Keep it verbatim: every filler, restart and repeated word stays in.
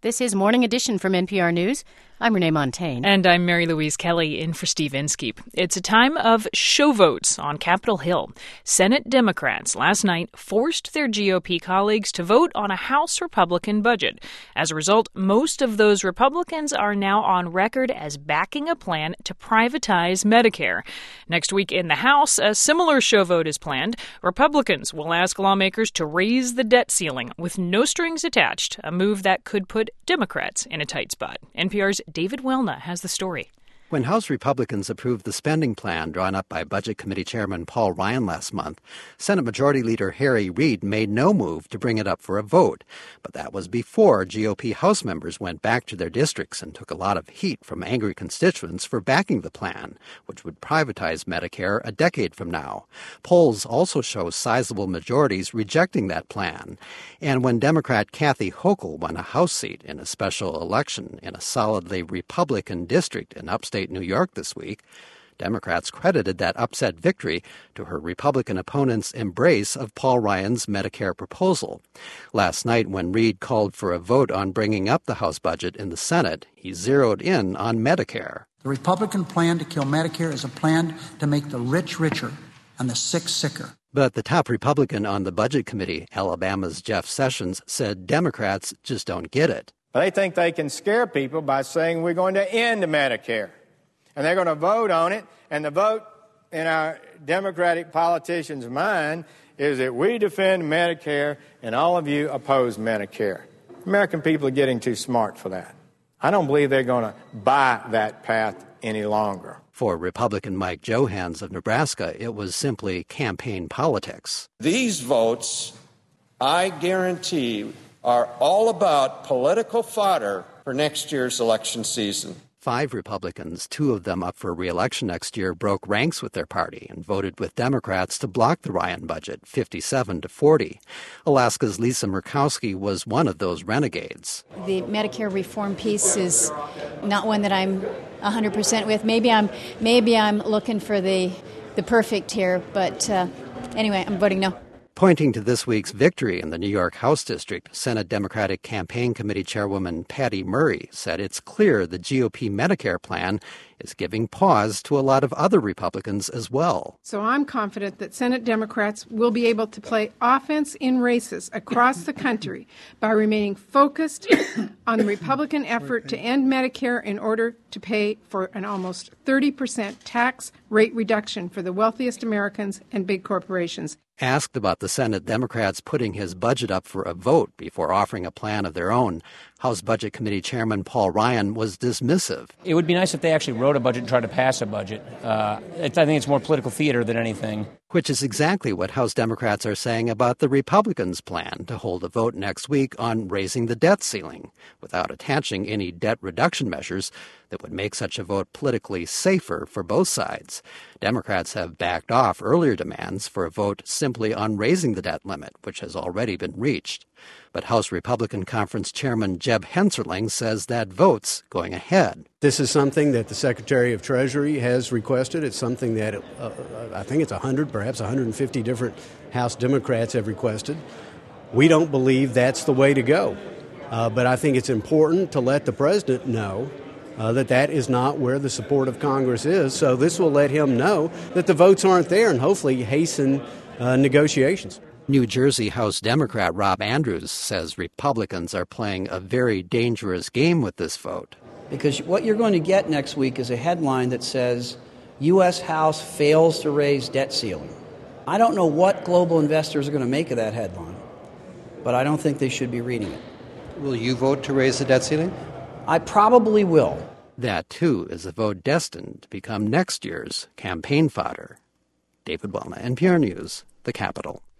This is Morning Edition from N P R News. I'm Renee Montaigne. And I'm Mary Louise Kelly in for Steve Inskeep. It's a time of show votes on Capitol Hill. Senate Democrats last night forced their G O P colleagues to vote on a House Republican budget. As a result, most of those Republicans are now on record as backing a plan to privatize Medicare. Next week in the House, a similar show vote is planned. Republicans will ask lawmakers to raise the debt ceiling with no strings attached, a move that could put Democrats in a tight spot. N P R's David Welna has the story. When House Republicans approved the spending plan drawn up by Budget Committee Chairman Paul Ryan last month, Senate Majority Leader Harry Reid made no move to bring it up for a vote. But that was before G O P House members went back to their districts and took a lot of heat from angry constituents for backing the plan, which would privatize Medicare a decade from now. Polls also show sizable majorities rejecting that plan. And when Democrat Kathy Hochul won a House seat in a special election in a solidly Republican district in upstate New York this week, Democrats credited that upset victory to her Republican opponent's embrace of Paul Ryan's Medicare proposal. Last night, when Reid called for a vote on bringing up the House budget in the Senate, he zeroed in on Medicare. The Republican plan to kill Medicare is a plan to make the rich richer and the sick sicker. But the top Republican on the Budget Committee, Alabama's Jeff Sessions, said Democrats just don't get it. They think they can scare people by saying we're going to end Medicare. And they're going to vote on it, and the vote in our Democratic politicians' mind is that we defend Medicare and all of you oppose Medicare. American people are getting too smart for that. I don't believe they're going to buy that path any longer. For Republican Mike Johans of Nebraska, it was simply campaign politics. These votes, I guarantee, are all about political fodder for next year's election season. Five Republicans, two of them up for re-election next year, broke ranks with their party and voted with Democrats to block the Ryan budget, fifty-seven to forty. Alaska's Lisa Murkowski was one of those renegades. The Medicare reform piece is not one that I'm one hundred percent with. Maybe I'm maybe I'm looking for the the perfect here, but uh, anyway, I'm voting no. Pointing to this week's victory in the New York House District, Senate Democratic Campaign Committee Chairwoman Patty Murray said it's clear the G O P Medicare plan is giving pause to a lot of other Republicans as well. So I'm confident that Senate Democrats will be able to play offense in races across the country by remaining focused on the Republican effort to end Medicare in order to pay for an almost thirty percent tax rate reduction for the wealthiest Americans and big corporations. Asked about the Senate Democrats putting his budget up for a vote before offering a plan of their own, House Budget Committee Chairman Paul Ryan was dismissive. It would be nice if they actually wrote a budget and tried to pass a budget. Uh, it, I think it's more political theater than anything. Which is exactly what House Democrats are saying about the Republicans' plan to hold a vote next week on raising the debt ceiling, without attaching any debt reduction measures that would make such a vote politically safer for both sides. Democrats have backed off earlier demands for a vote simply on raising the debt limit, which has already been reached. But House Republican Conference Chairman Jeb Hensarling says that vote's going ahead. This is something that the Secretary of Treasury has requested. It's something that uh, I think it's one hundred, perhaps one hundred fifty different House Democrats have requested. We don't believe that's the way to go. Uh, but I think it's important to let the president know uh, that that is not where the support of Congress is. So this will let him know that the votes aren't there and hopefully hasten uh, negotiations. New Jersey House Democrat Rob Andrews says Republicans are playing a very dangerous game with this vote. Because what you're going to get next week is a headline that says, U S House fails to raise debt ceiling. I don't know what global investors are going to make of that headline, but I don't think they should be reading it. Will you vote to raise the debt ceiling? I probably will. That, too, is a vote destined to become next year's campaign fodder. David Welna, N P R News, the Capitol.